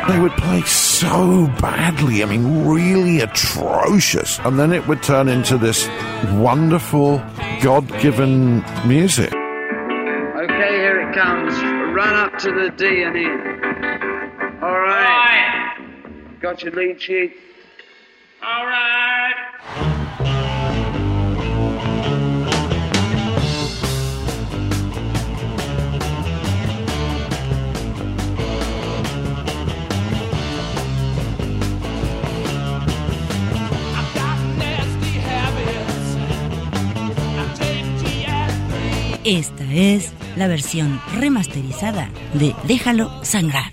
They would play so badly, I mean, really atrocious. And then it would turn into this wonderful, God-given music. Okay, here it comes. Run up to the D and E. All right. Got your lead sheet? All right. Esta es la versión remasterizada de Déjalo Sangrar.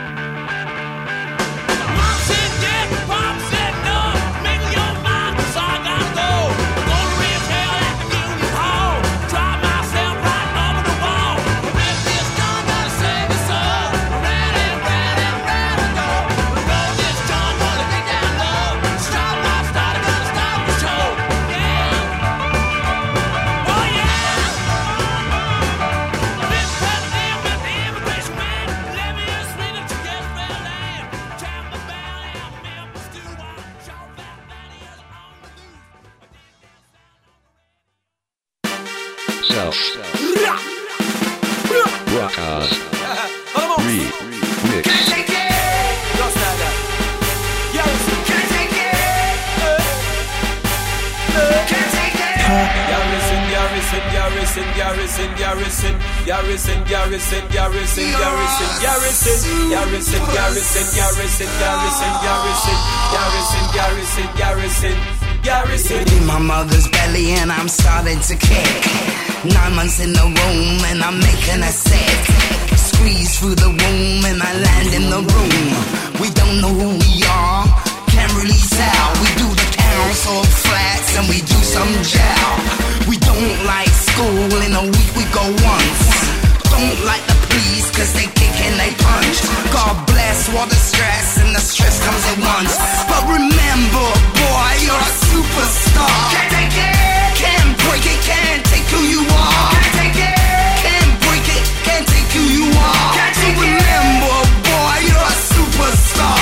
Rockers Remix. Garrison. In my mother's belly and I'm starting to kick. 9 months in the womb and I'm making a set. Squeeze through the womb and I land in the room. We don't know who we are, can't really tell. We do the council flats and we do some jail. We don't like school, in a week we go once. Don't like the police cause they kick and they punch. God bless what the stress and the stress comes at once. But remember, boy, you're a superstar. Can't take it, can't break it, can't take who you are. Can't take it, can't break it, can't take who you are. So remember, boy, you're a superstar.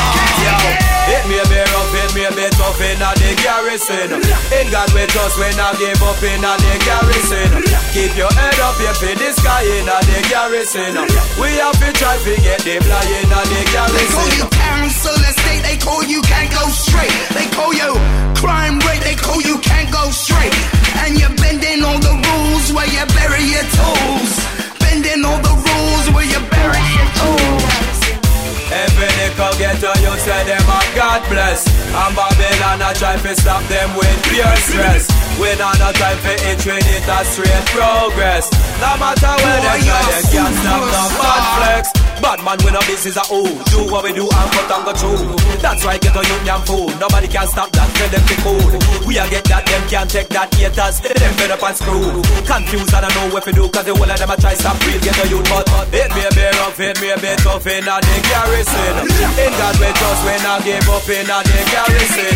Hit me a bit rough, hit me a bit tough in the garrison. In God we trust when I give up in the garrison. Keep your head up, you feel the sky in the garrison. We have to try to get the fly in the garrison. They call you council estate, they call you can't go straight. They call you crime rate, they call you can't go straight. And you're bending all the rules where you bury your toes. Bending all the rules where you bury your toes. Every nickel get to you, say them a God bless. And Babylon a try to stop them with pure stress. We not no time for it, we need a straight progress. No matter where they try, they can't stop the bad flex. Bad man, we no business at all. Do what we do and cut and go through. That's why get a union fool. Nobody can stop that, tell them to cool. We a get that, them can't take that haters. Them fed up and screw. Confused and I know what to do, cause the whole of them a try stop real get a youth. But hit me a bit rough, hit me a bit tough in the garrison. In God we trust when I give up in the garrison.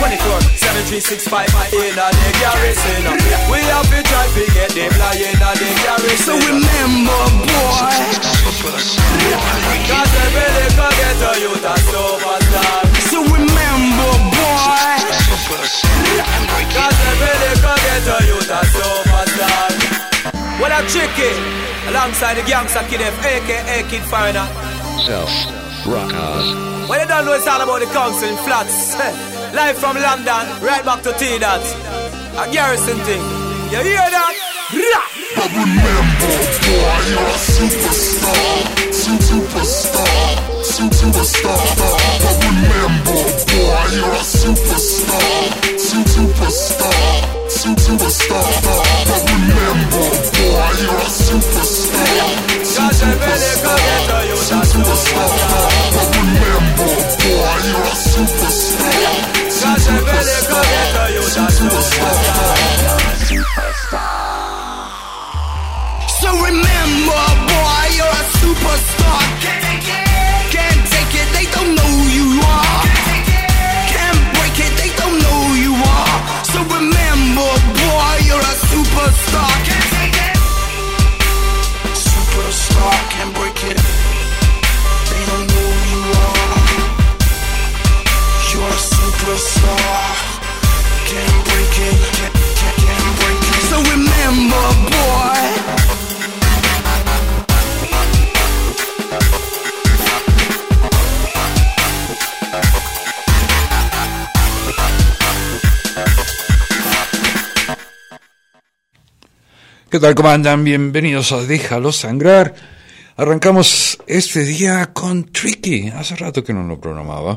24-7-3-6-5 in the garrison. We have to try to get the fly in the garrison. So remember, boy, cause every can get a youth a superstar. so remember, boy, cause every can get a youth a superstar. Well, I'm Chicky, alongside the gangster Kid F, a.k.a. Kid Foreigner. Rockers. Well, you don't know it's all about the council in flats. Live from London, right back to T-Dot. A garrison thing. You hear that? But remember, boy, you're a superstar. Superstar. But remember, boy, you're a superstar. Superstar. But remember, boy, you're a superstar. Superstar. But remember, boy, you're a superstar. so remember, boy, you're a superstar. Can't take it, they don't know who you are. Can't break it, they don't know who you are. So remember, boy, you're a superstar. Superstar, can't break it. They don't ¿Qué tal, cómo andan? Bienvenidos a Déjalo Sangrar. Arrancamos este día con Tricky. Hace rato que no lo programaba.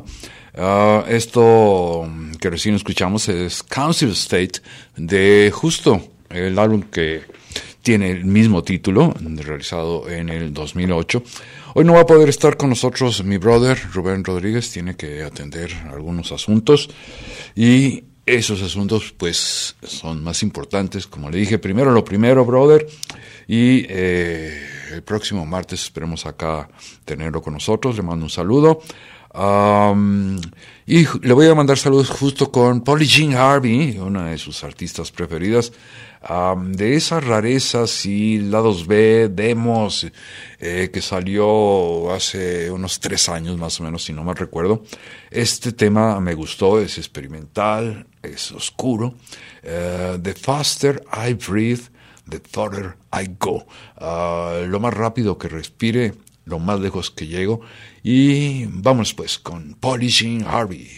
Esto que recién escuchamos es Council State de Justo, el álbum que tiene el mismo título, realizado en el 2008. Hoy no va a poder estar con nosotros mi brother Rubén Rodríguez, tiene que atender algunos asuntos y esos asuntos pues son más importantes, como le dije, primero lo primero, brother, y el próximo martes esperemos acá tenerlo con nosotros. Le mando un saludo. Y le voy a mandar saludos justo con Polly Jean Harvey, una de sus artistas preferidas, de esas rarezas y lados B, demos, que salió hace unos 3 años más o menos, si no mal recuerdo. Este tema me gustó, es experimental, es oscuro. The faster I breathe, the further I go. Lo más rápido que respire, lo más lejos que llego. Y vamos pues con Polly Jean Harvey.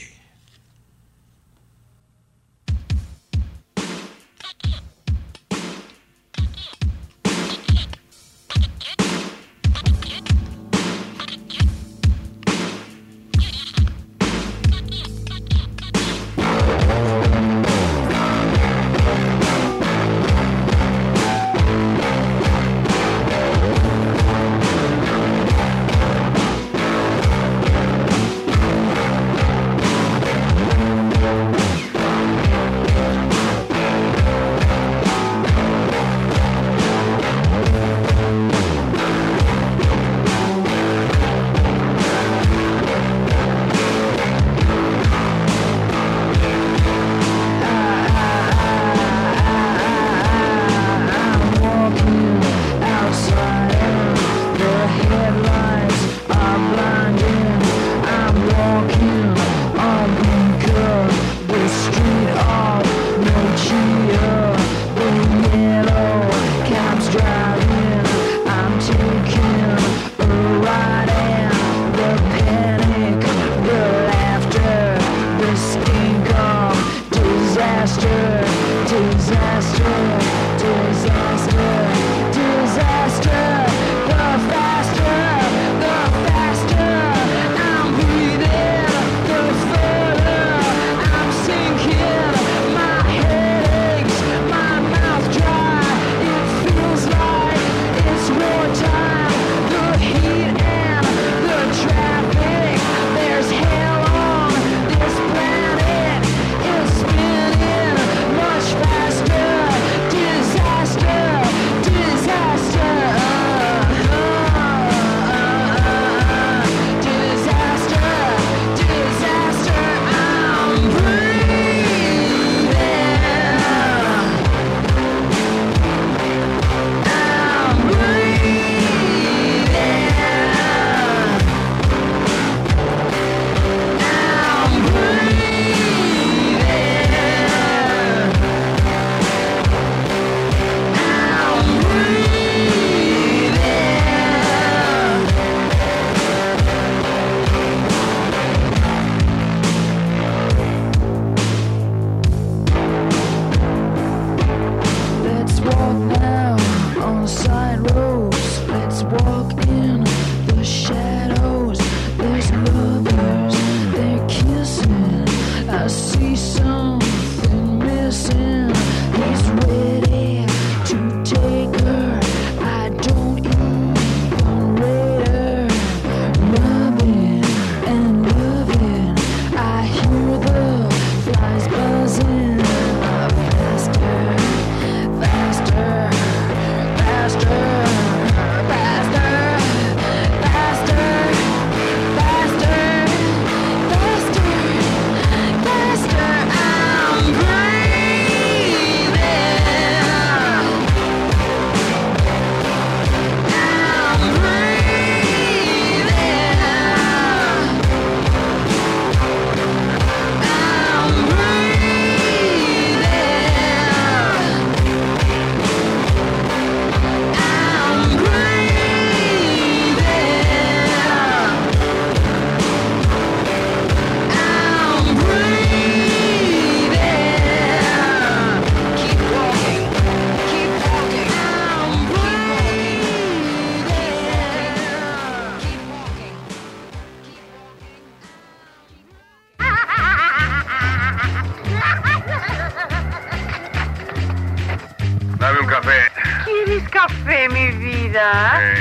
Faster, faster, faster.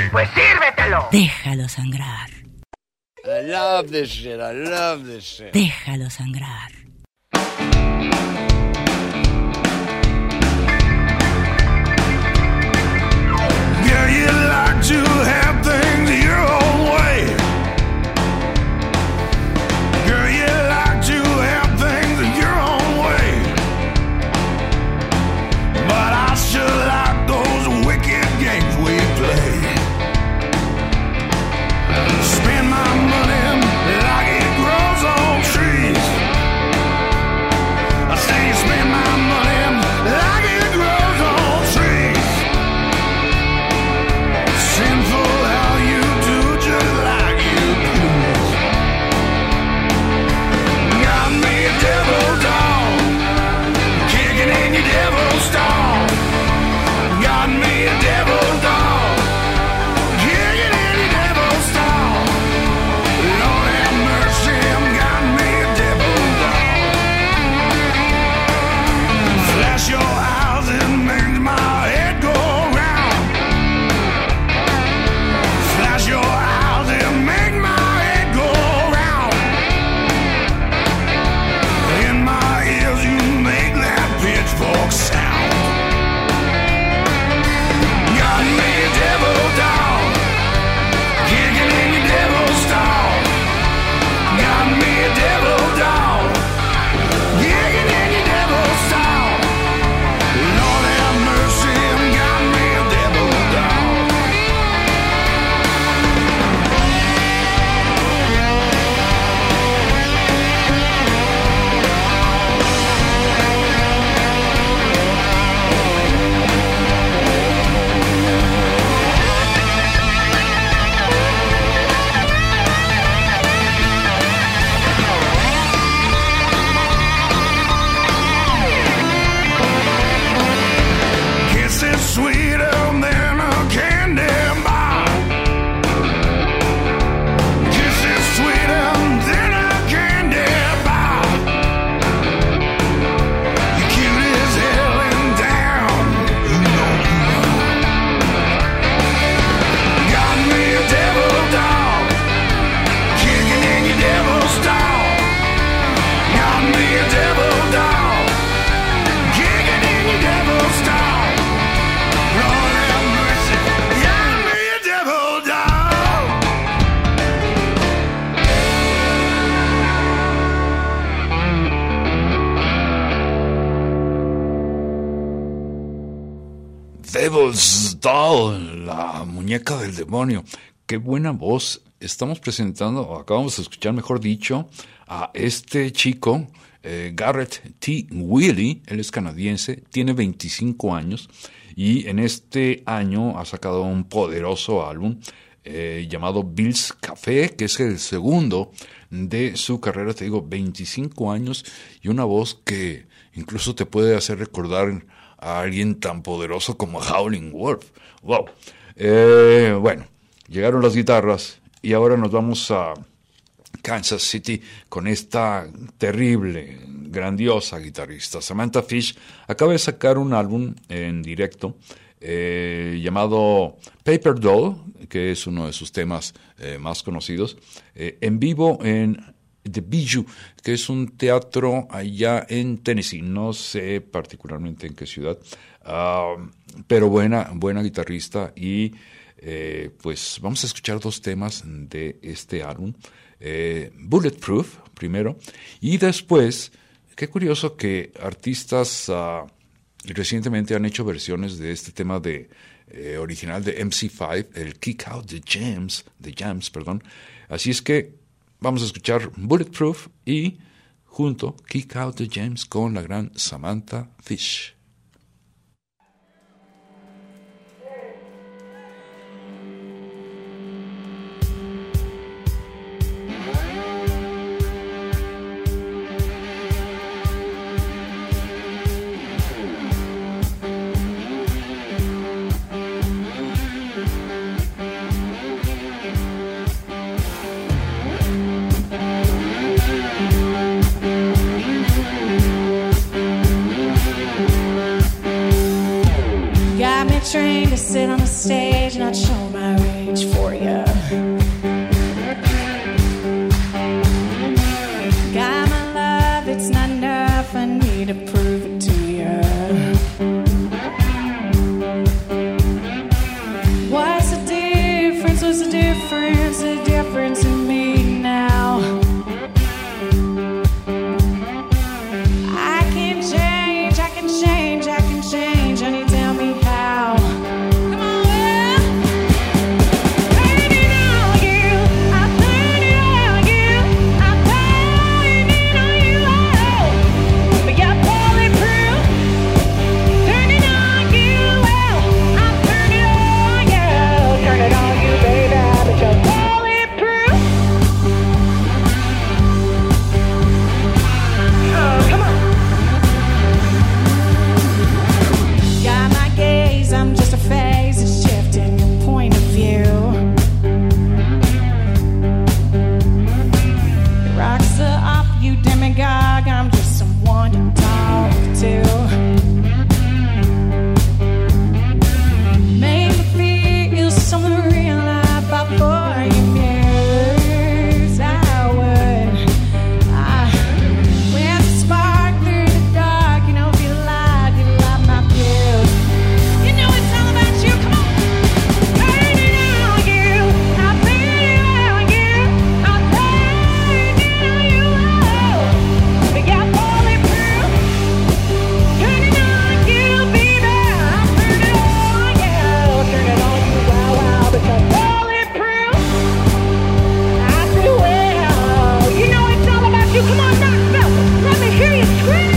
Pues sírvetelo. Déjalo sangrar. I love this shit. I love this shit. Déjalo sangrar. Yeah, you like to have things your own way. Girl, you like to have things your own way. But I sure like those wicked games we play. Spend my money like it grows on trees. I say spend my money like it grows on trees. Sinful how you do just like you please. Got me a devil doll, kicking in your devil stall. Got me a devil doll, kicking in your devil stall. Lord have mercy, got me a devil doll. Flash your eyes and makes my head go round. Flash your eyes and make my head go round. In my ears you make that pitchfork sound. Got me a devil doll, kicking in your devil stall. Got me a devil doll, kicking in your devil stall. Lord have mercy, got me a devil doll. Kisses sweeter than a candy bar. Kisses sweeter than a candy bar. You're cute as hell and down, you know you are. Got me a devil doll, kicking in your devil stall. Got me a devil doll, kicking in your devil stall. Lord have mercy, got me a devil doll. Devil's Doll, la muñeca del demonio. Qué buena voz. Estamos presentando, o acabamos de escuchar, mejor dicho, a este chico, Garrett T. Willie. Él es canadiense, tiene 25 años y en este año ha sacado un poderoso álbum llamado Bill's Café, que es el segundo de su carrera. Te digo, 25 años y una voz que incluso te puede hacer recordar a alguien tan poderoso como Howlin' Wolf. Wow. Bueno, llegaron las guitarras y ahora nos vamos a Kansas City con esta terrible, grandiosa guitarrista. Samantha Fish acaba de sacar un álbum en directo llamado Paper Doll, que es uno de sus temas más conocidos, en vivo en The Bijou, que es un teatro allá en Tennessee. No sé particularmente en qué ciudad, pero buena guitarrista. Y pues vamos a escuchar dos temas de este álbum. Bulletproof primero, y después, qué curioso que artistas recientemente han hecho versiones de este tema de original de MC5, el Kick Out the Jams, perdón. Así es que vamos a escuchar Bulletproof y junto Kick Out the Jams con la gran Samantha Fish. Trained to sit on the stage, not show my rage. different to me now. I can change, I can change, I can change. Honey, tell me how. Come on, well, turn it on you. I turn it on you. I turn it on you. Oh, but you're bulletproof. Turn it on you. Well, I turn it on you. Turn it on you, baby. But you're bulletproof. Oh, come on. Got my gaze, I'm just a phase, it's shifting your point of view. Your rocks are up, you demigod, I'm just someone to talk to. Make me feel something real life before you muse. I would. With a spark through the dark, you know, feel alive, you light my fuse. You know it's all about you, come on. Turn it on you, I turn it on you, I turn it on you, oh. We got bulletproof. Turn it on you, baby, I turn it on you, turn it on you, wow, wow, but you're bulletproof. I do well, you know it's all about you, come on, knock, let me hear you scream.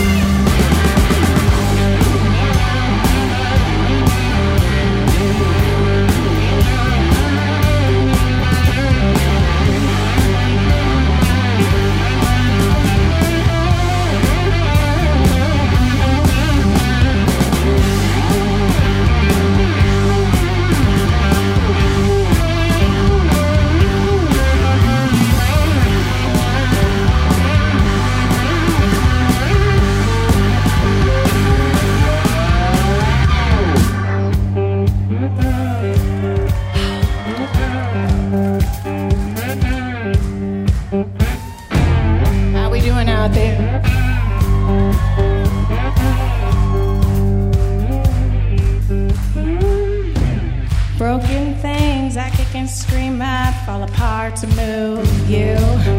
How we doing out there? Broken things I kick and scream at, fall apart to move you.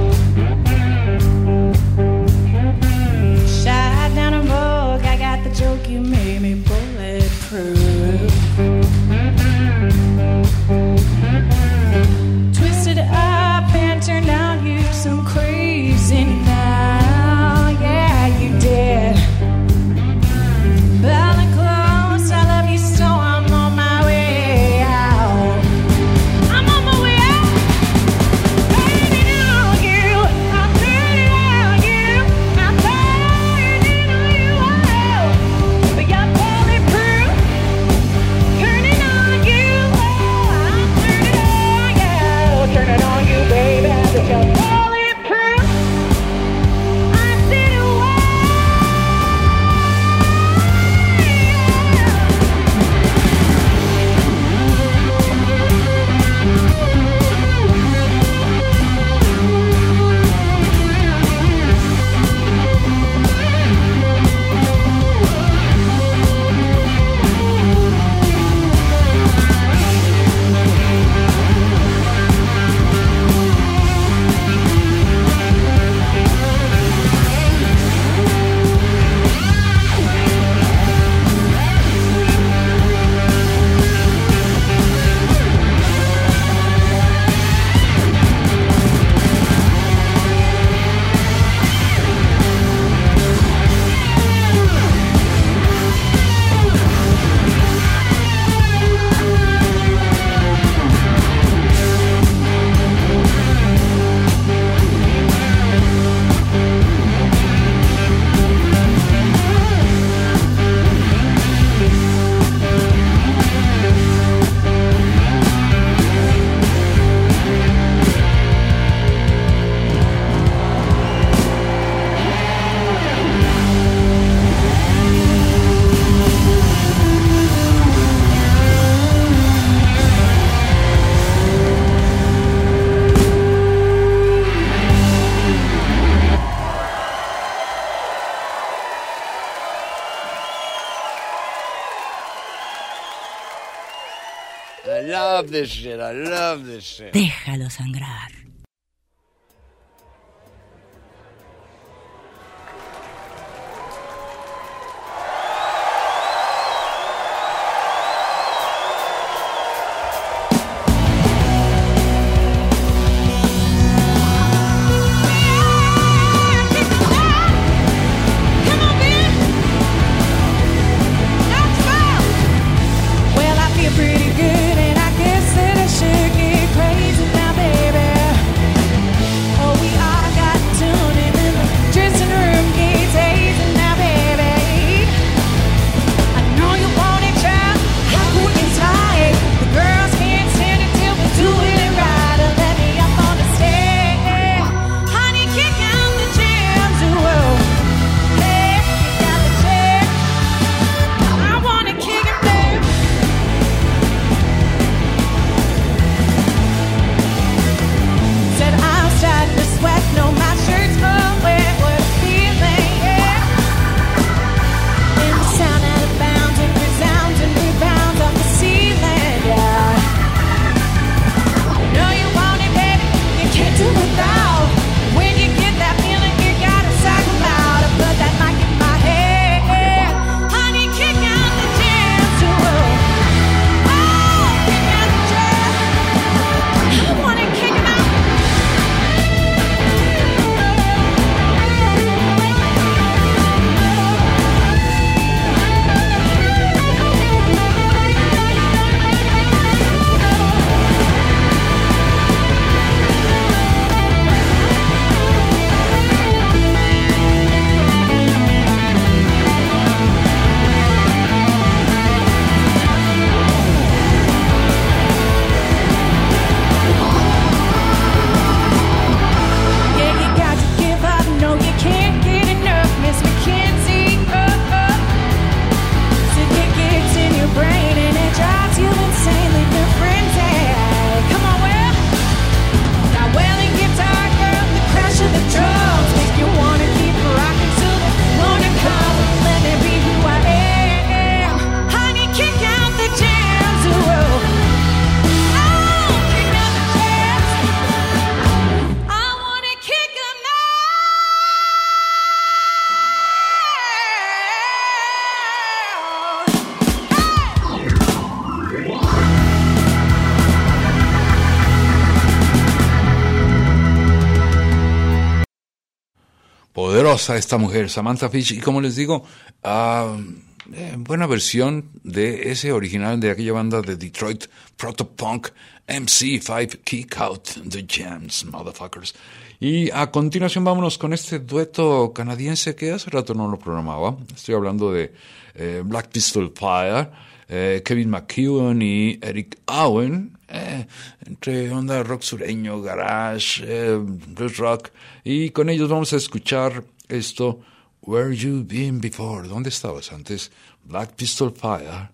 Shot down a Vogue, I got the joke, you made me bulletproof. Twisted up and turned out you some crazy now. Yeah, you did. Belly close, I love you so I'm on my way out. I'm on my way out. Turn it on you, I turn it on you, I turn it on you, oh. But you're bulletproof. Turn it on you, oh, I turn it on you, turn it on you, baby, but you're bulletproof. I said it well. I love this shit. I love this shit. Déjalo sangrar. poderosa esta mujer, Samantha Fish, y como les digo, buena versión de ese original de aquella banda de Detroit, Protopunk, MC5, Kick Out the Jams, motherfuckers. Y a continuación vámonos con este dueto canadiense que hace rato no lo programaba. Estoy hablando de Black Pistol Fire, Kevin McEwen y Eric Owen, entre onda rock sureño, garage, blues rock, y con ellos vamos a escuchar esto, Where You Been Before, ¿dónde estabas antes? Black Pistol Fire.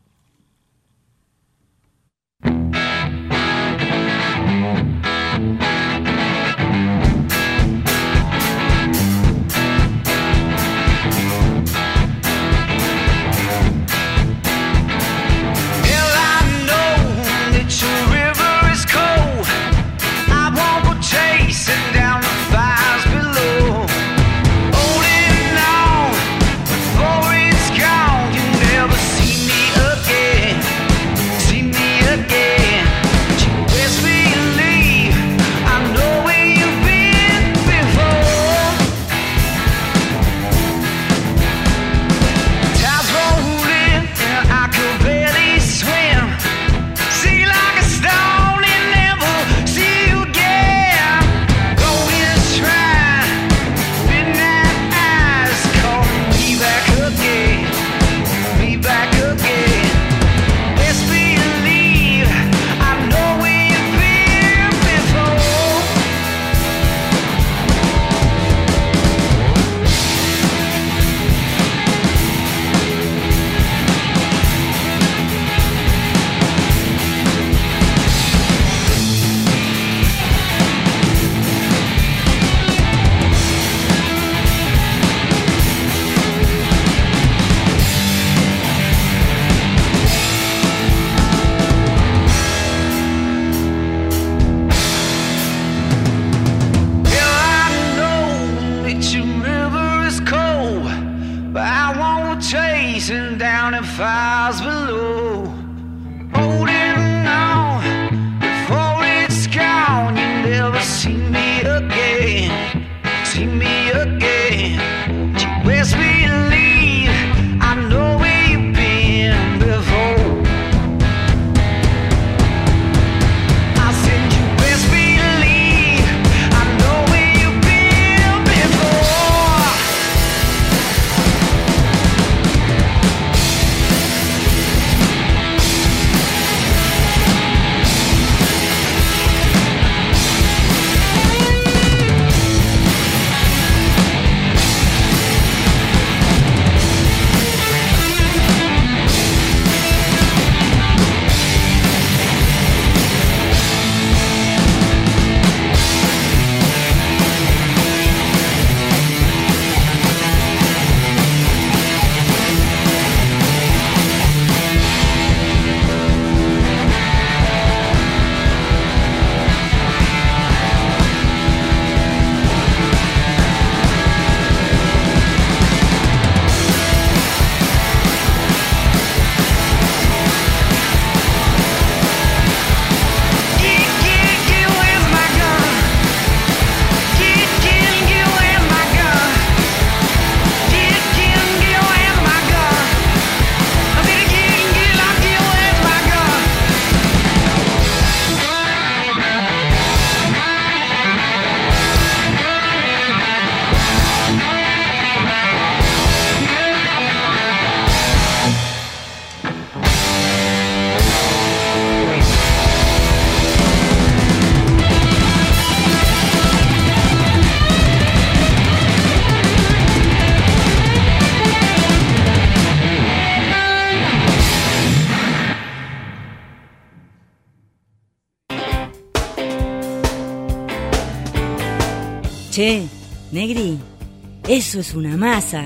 Che, Negri, eso es una masa.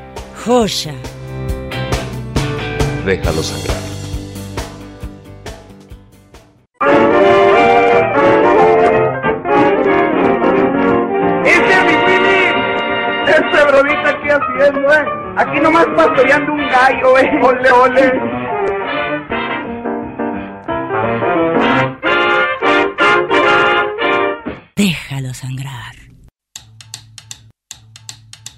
Joya. Déjalo sangrar. ¡Ese es mi Billy! ¡Ese brodita aquí haciendo, Aquí nomás pastoreando un gallo, ¡Ole, ole! Déjalo sangrar.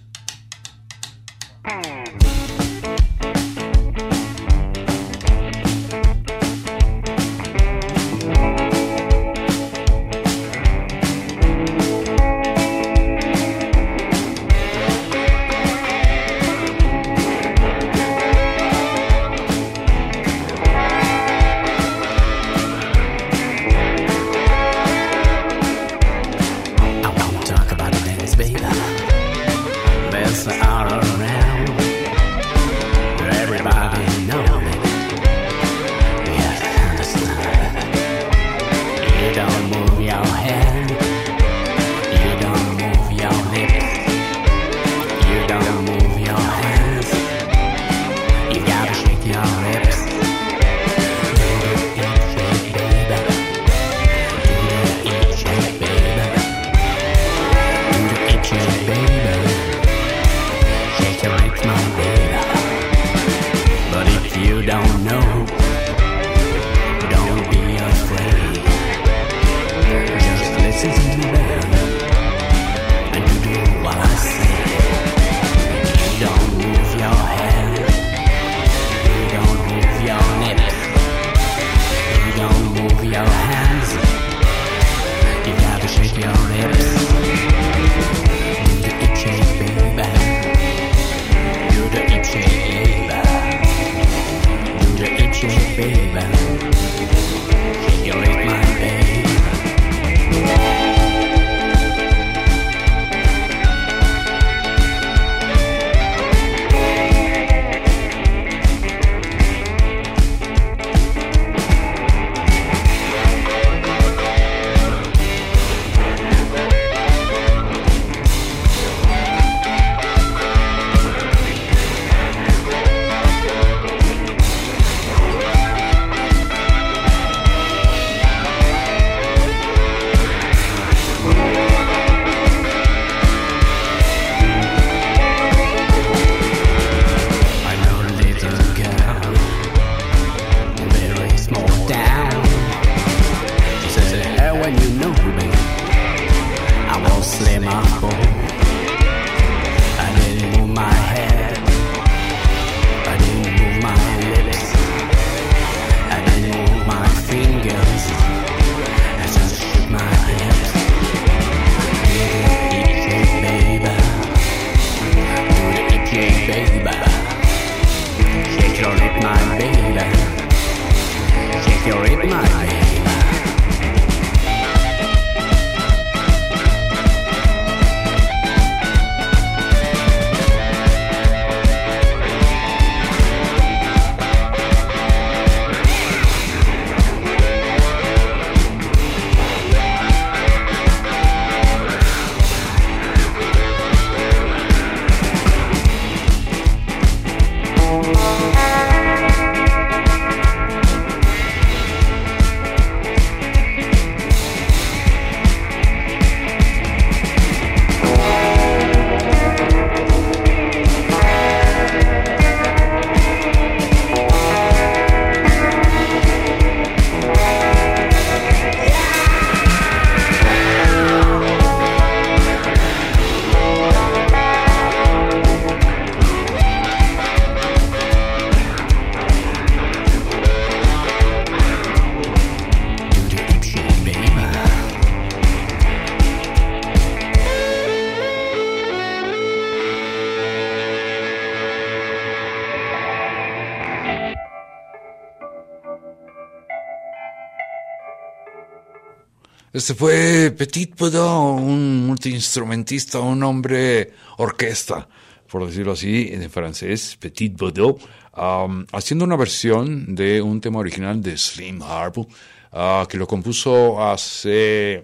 Este fue Petit Baudot, un multiinstrumentista, un hombre orquesta, por decirlo así, en francés, Petit Baudot, haciendo una versión de un tema original de Slim Harpo, que lo compuso hace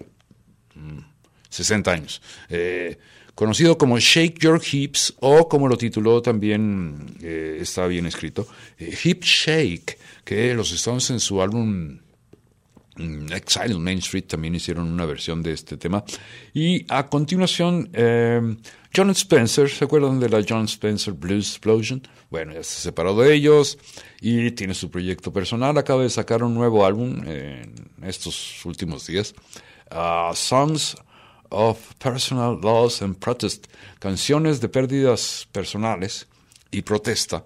60 años. Conocido como Shake Your Hips, o como lo tituló también, está bien escrito, Hip Shake, que los Stones en su álbum Exile on Main Street también hicieron una versión de este tema. Y a continuación, John Spencer, ¿se acuerdan de la John Spencer Blues Explosion? Bueno, ya se separó de ellos y tiene su proyecto personal. Acaba de sacar un nuevo álbum en estos últimos días, Songs of Personal Loss and Protest, canciones de pérdidas personales y protesta.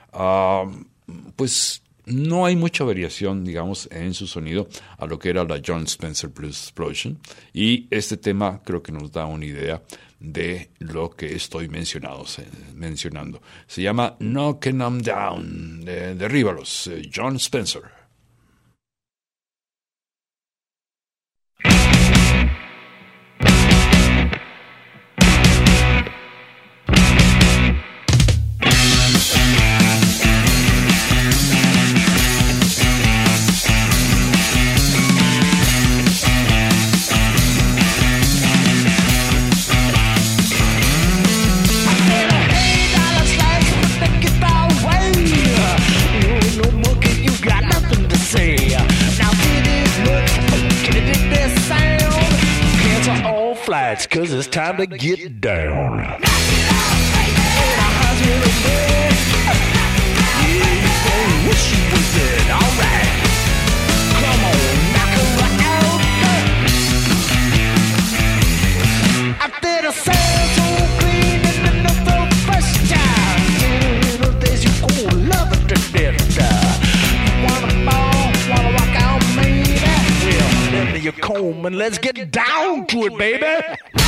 Pues no hay mucha variación, digamos, en su sonido a lo que era la John Spencer Blues Explosion, y este tema creo que nos da una idea de lo que estoy mencionando. Se llama Knockin' 'Em Down, derríbalos, John Spencer. Cause it's time to get down. Comb home and let's get down to it, baby.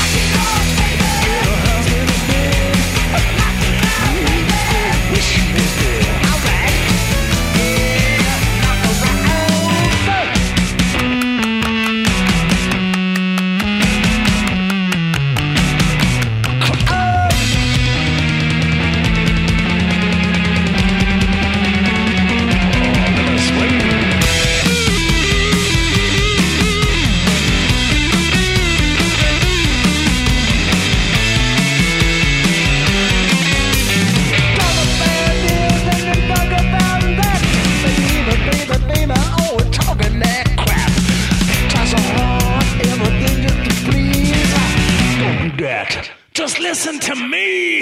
Just listen to me.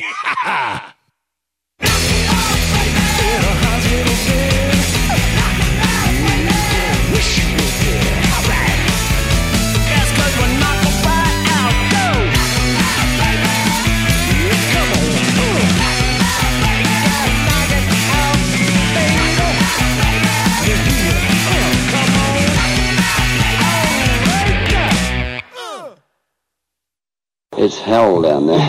It's hell down there.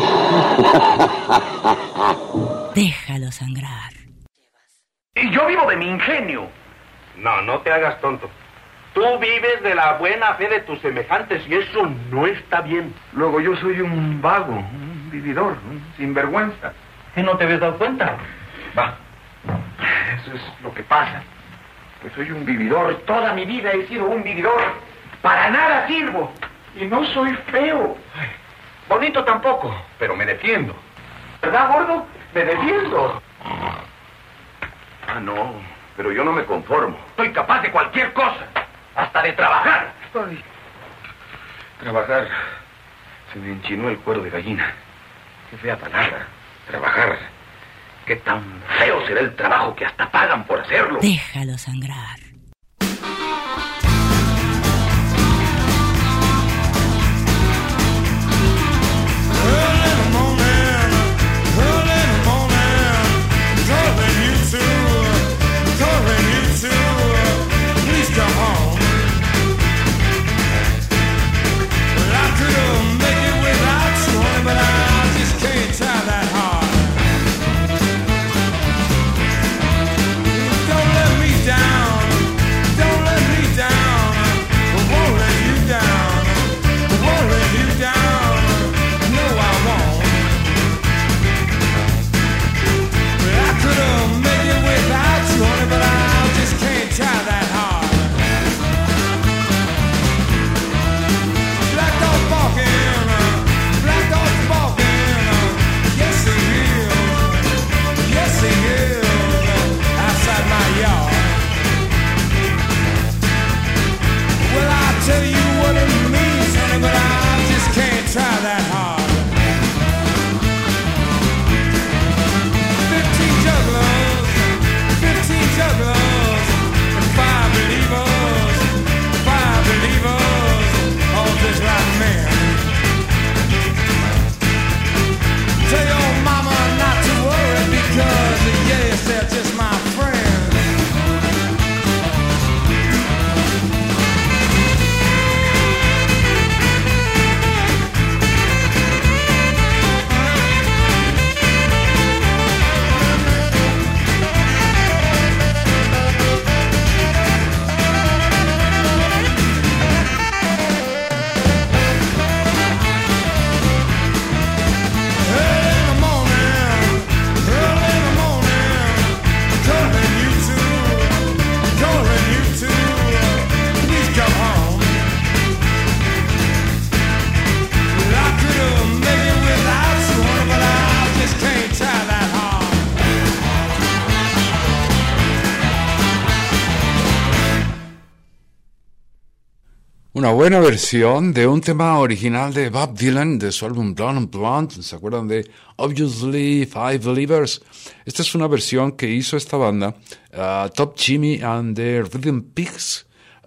Déjalo sangrar. Y yo vivo de mi ingenio. No, no te hagas tonto. Tú vives de la buena fe de tus semejantes y eso no está bien. Luego yo soy un vago, un vividor, un sinvergüenza. ¿Que no te habías dado cuenta? Va. Eso es lo que pasa. Que soy un vividor. Toda mi vida he sido un vividor. Para nada sirvo. Y no soy feo. Bonito tampoco, pero me defiendo. ¿Verdad, gordo? Me defiendo. Ah, no, pero yo no me conformo. Soy capaz de cualquier cosa. Hasta de trabajar. Ay. Trabajar. Se me enchinó el cuero de gallina. Qué fea palabra. Trabajar. Qué tan feo será el trabajo que hasta pagan por hacerlo. Déjalo sangrar. Una buena versión de un tema original de Bob Dylan de su álbum Blonde on Blonde. ¿Se acuerdan de Obviously Five Believers? Esta es una versión que hizo esta banda, Top Jimmy and the Rhythm Pigs.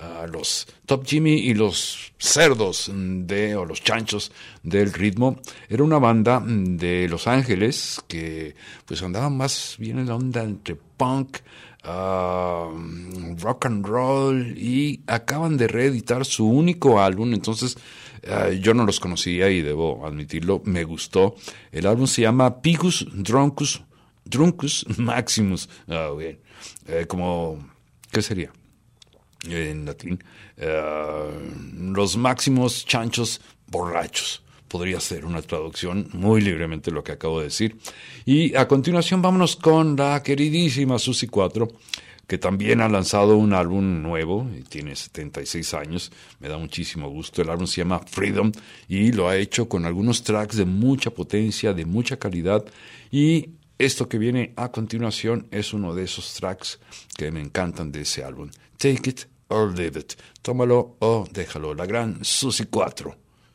Los Top Jimmy y los cerdos o los chanchos del ritmo. Era una banda de Los Ángeles que pues andaban más bien en la onda entre punk, rock and roll, y acaban de reeditar su único álbum. Entonces yo no los conocía y debo admitirlo, me gustó. El álbum se llama Pigus Druncus Maximus. Bien. Como, ¿qué sería en latín? Los máximos chanchos borrachos. Podría ser una traducción muy libremente lo que acabo de decir. Y a continuación vámonos con la queridísima Suzy 4, que también ha lanzado un álbum nuevo y tiene 76 años. Me da muchísimo gusto. El álbum se llama Freedom y lo ha hecho con algunos tracks de mucha potencia, de mucha calidad. Y esto que viene a continuación es uno de esos tracks que me encantan de ese álbum. Take It or Leave It. Tómalo o déjalo. La gran Suzy 4.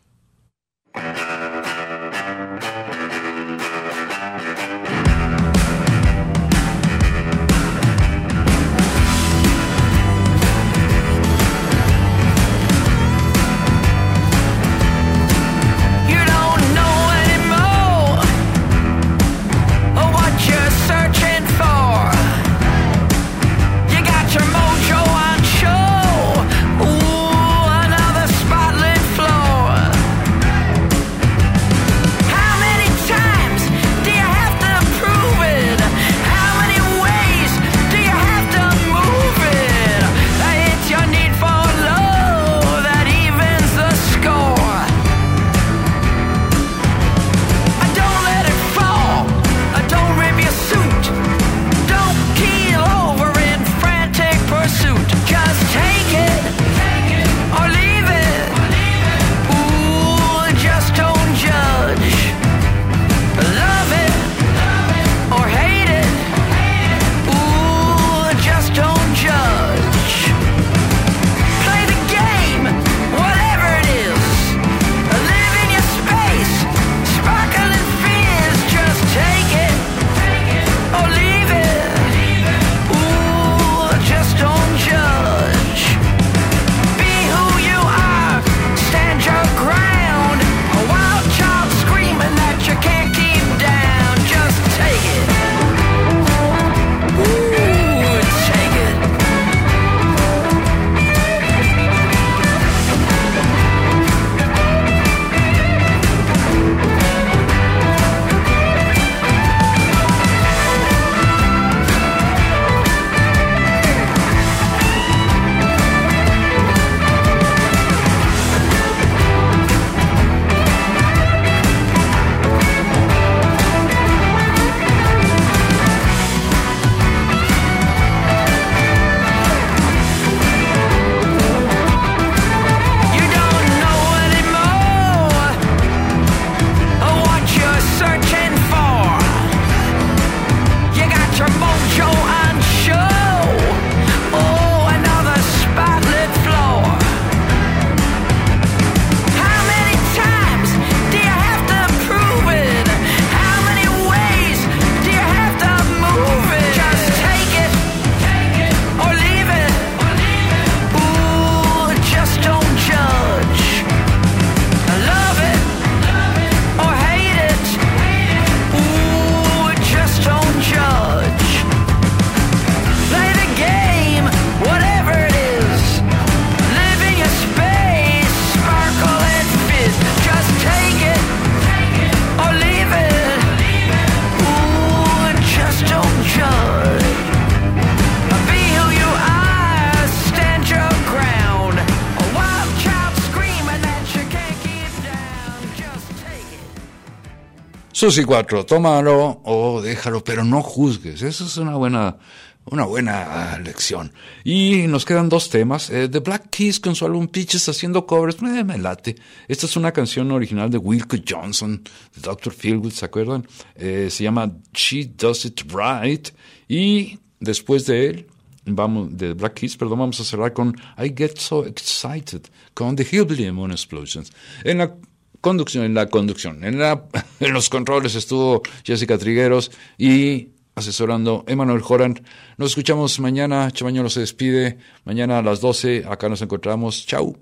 Suzy 4, tómalo o déjalo, pero no juzgues. Eso es una buena lección. Y nos quedan dos temas. The Black Keys con su álbum Peaches haciendo covers, me late. Esta es una canción original de Wilco Johnson, de Dr. Feelgood, ¿se acuerdan? Se llama She Does It Right. Y después de él, de Black Keys, vamos a cerrar con I Get So Excited, con The Hillbilly Moon Explosions. En los controles estuvo Jessica Trigueros y asesorando Emanuel Joran. Nos escuchamos mañana. Chamañolo se despide. Mañana a las 12 acá nos encontramos. Chau.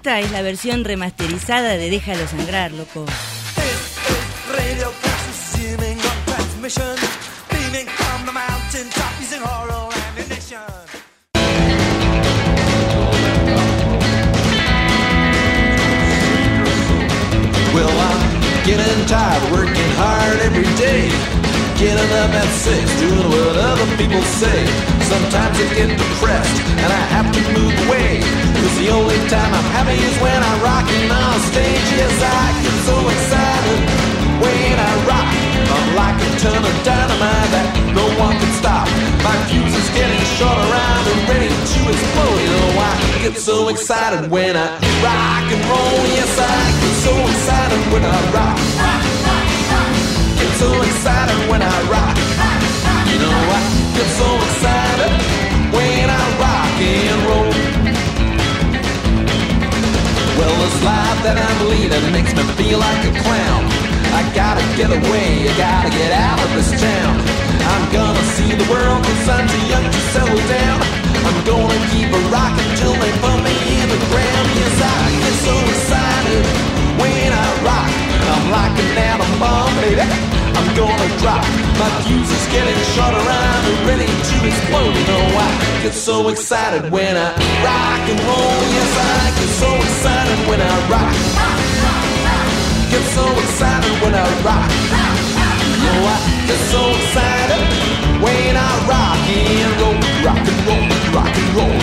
Esta es la versión remasterizada de Déjalo Sangrar, loco. Radio consuming on transmission, beaming from the mountain top, using horror ammunition. Well, I'm getting tired, working hard every day. Getting up at 6, doing what other people say. Sometimes I get depressed and I have to move away, 'cause the only time I'm happy is when I'm rocking on stage. Yes, I get so excited when I rock. I'm like a ton of dynamite that no one can stop. My fuse is getting short around and ready to explode. You know, I get so excited when I rock and roll. Yes, I get so excited when I rock. Get so excited when I rock. You know, I get so excited when I rock and roll. Well, this life that I'm leading makes me feel like a clown. I gotta get away, I gotta get out of this town. I'm gonna see the world 'cause I'm too young to settle down. I'm gonna keep a rockin' till they put me in the ground. Yes, I get so excited when I rock. I'm like an atom bomb, baby. I'm gonna drop. My fuse is getting short around and ready to explode. You know, I get so excited when I rock and roll. Yes, I get so excited when I rock. Get so excited when I rock. You know, I get so excited when I rock and roll. Rock and roll, rock and roll.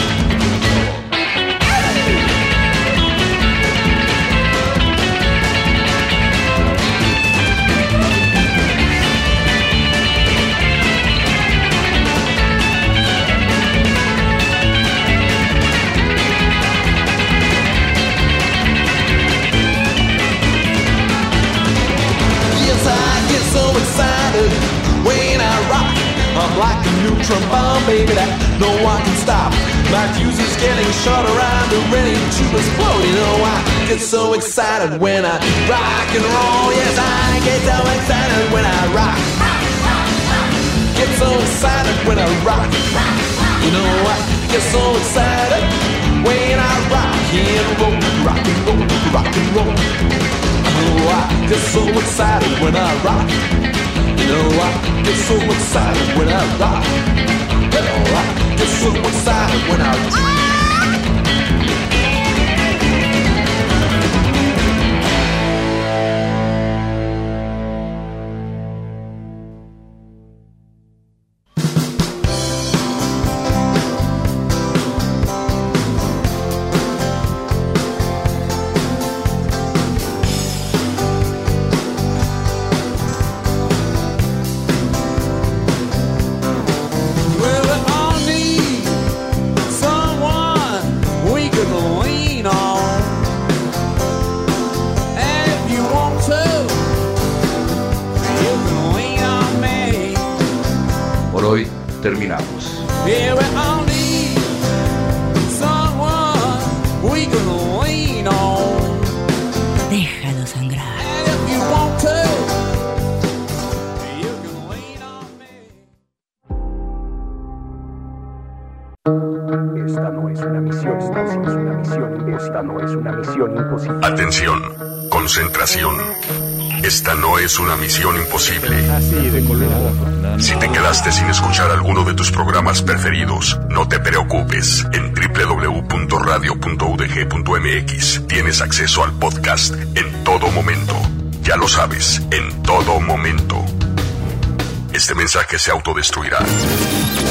So excited when I rock. I'm like a neutron bomb, baby, that no one can stop. My fuse is getting short around and ready to explode. You know, I get so excited when I rock and roll. Yes, I get so excited when I rock. Get so excited when I rock. You know, I get so excited when I rock and roll. Rock and roll, rock and roll. Oh, I get so excited when I rock. You know, I get so excited when I rock. Oh, I get so excited when I rock. Terminamos. Déjalo sangrar. Esta no es una misión, esta no es una misión imposible. Atención, concentración. Esta no es una misión imposible. Si te quedaste sin escuchar alguno de tus programas preferidos, no te preocupes. En www.radio.udg.mx tienes acceso al podcast en todo momento. Ya lo sabes, en todo momento. Este mensaje se autodestruirá.